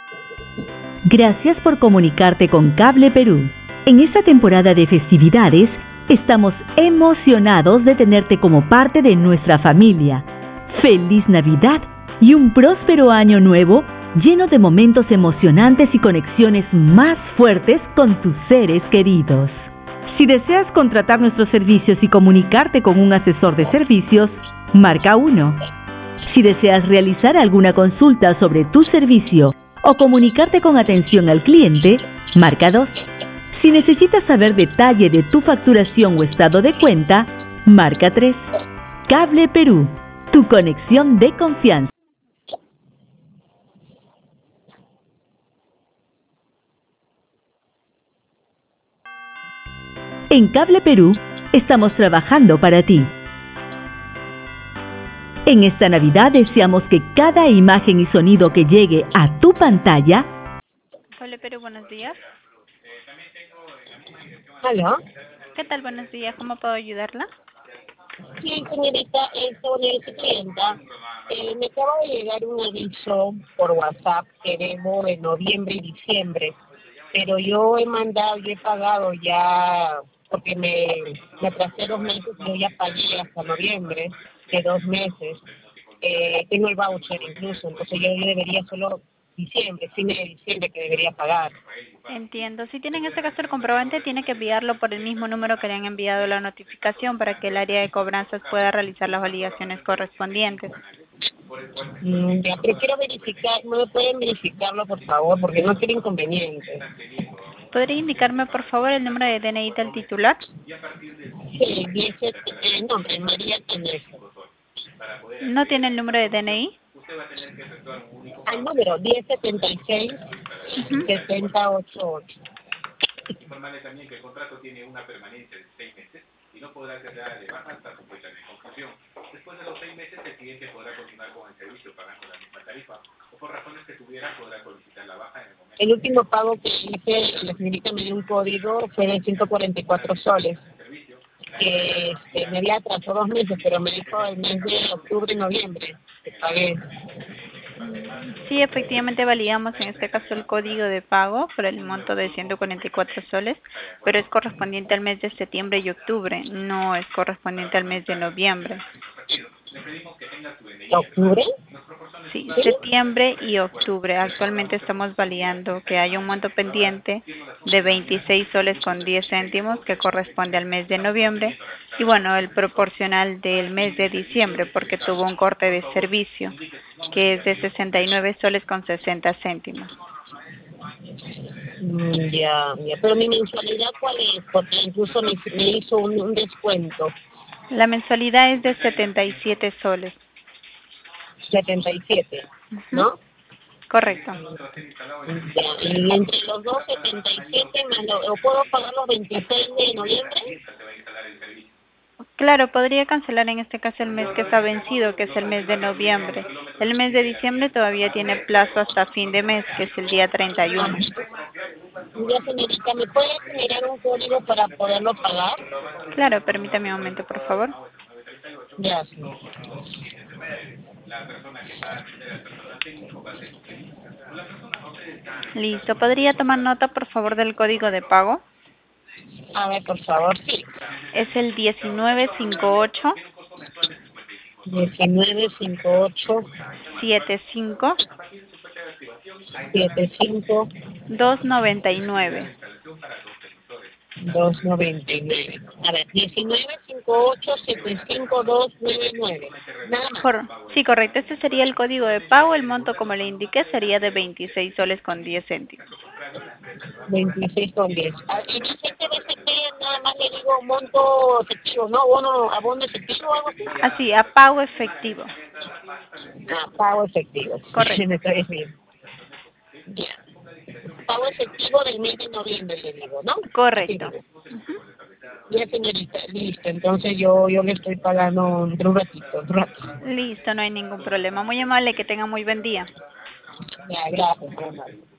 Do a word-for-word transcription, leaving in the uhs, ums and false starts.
Gracias por comunicarte con Cable Perú. En esta temporada de festividades, estamos emocionados de tenerte como parte de nuestra familia. ¡Feliz Navidad y un próspero año nuevo lleno de momentos emocionantes y conexiones más fuertes con tus seres queridos! Si deseas contratar nuestros servicios y comunicarte con un asesor de servicios, marca uno. Si deseas realizar alguna consulta sobre tu servicio o comunicarte con atención al cliente, marca dos. Si necesitas saber detalle de tu facturación o estado de cuenta, marca tres. Cable Perú, tu conexión de confianza. En Cable Perú, estamos trabajando para ti. En esta Navidad deseamos que cada imagen y sonido que llegue a tu pantalla. Cable Perú, buenos días. ¿Aló? ¿Qué tal? Buenos días. ¿Cómo puedo ayudarla? Sí, señorita, eh, sobre su clienta, eh, me acaba de llegar un aviso por WhatsApp que debo de noviembre y diciembre, pero yo he mandado, yo he pagado ya, porque me, me atrasé dos meses, yo ya pagué hasta noviembre, de dos meses. Eh, tengo el voucher incluso, entonces yo, yo debería solo diciembre, fin de diciembre que debería pagar. Entiendo. Si tiene en este caso el comprobante, tiene que enviarlo por el mismo número que le han enviado la notificación para que el área de cobranzas pueda realizar las validaciones correspondientes. Mm, ya, pero quiero verificar, ¿no me pueden verificarlo por favor? Porque no quiero inconveniente. ¿Podría indicarme, por favor, el número de D N I del titular? Sí, dice el nombre, María Teresa. ¿No tiene el número de D N I? Al número diez setenta y seis Ujú. setenta ochenta y ocho. Informarle también que el contrato tiene una permanencia de seis meses y no podrá ser dada de baja hasta su fecha de conclusión. Después de los seis meses, el cliente podrá continuar con el servicio pagando la misma tarifa o por razones que tuviera podrá solicitar la baja en el momento. El último pago que hice, la señorita me dio un código, fue de ciento cuarenta y cuatro soles. Que este, me había atrasado dos meses, pero me dijo el mes de octubre y noviembre que pagué. Sí, efectivamente validamos en este caso el código de pago por el monto de ciento cuarenta y cuatro soles, pero es correspondiente al mes de septiembre y octubre, no es correspondiente al mes de noviembre. ¿Octubre? Sí, septiembre y octubre. Actualmente estamos validando que hay un monto pendiente de veintiséis soles con diez céntimos que corresponde al mes de noviembre y bueno, el proporcional del mes de diciembre porque tuvo un corte de servicio que es de sesenta y nueve soles con sesenta céntimos. Mm, ya, ya, pero mi mensualidad ¿cuál es? Porque incluso me, me hizo un, un descuento, La mensualidad es de setenta y siete soles. setenta y siete, Ujú. ¿no? Correcto. Ya, y entre los dos, setenta y siete, más lo, ¿o puedo pagar los veintiséis de noviembre? Claro, podría cancelar en este caso el mes que está vencido, que es el mes de noviembre. El mes de diciembre todavía tiene plazo hasta fin de mes, que es el día treinta y uno. Ya, señorita, ¿me puede generar un código para poderlo pagar? Claro, permítame un momento, por favor. Gracias. Listo, ¿podría tomar nota, por favor, del código de pago? A ver, por favor, sí. Es el diecinueve cincuenta y ocho diecinueve cincuenta y ocho setenta y cinco setenta y cinco doscientos noventa y nueve. doscientos noventa y nueve. A ver, diecinueve cincuenta y ocho setenta y cinco doscientos noventa y nueve. Nada más. Cor- sí, correcto. Este sería el código de pago. El monto, como le indiqué, sería de veintiséis soles con diez céntimos. veintiséis con diez. Ah, y dice que B C P nada más le digo monto efectivo, ¿no? Bono, abono efectivo o algo así. Así, a pago efectivo. Ah, pago efectivo. Correcto. Me estoy bien. Ya. Pago efectivo del mes de noviembre, le digo, ¿no? Así Correcto. digo. Ya, señorita, listo. Entonces yo yo le estoy pagando entre un ratito, un rato. Listo, no hay ningún problema. Muy amable, que tenga muy buen día. Ya, gracias, muy amable.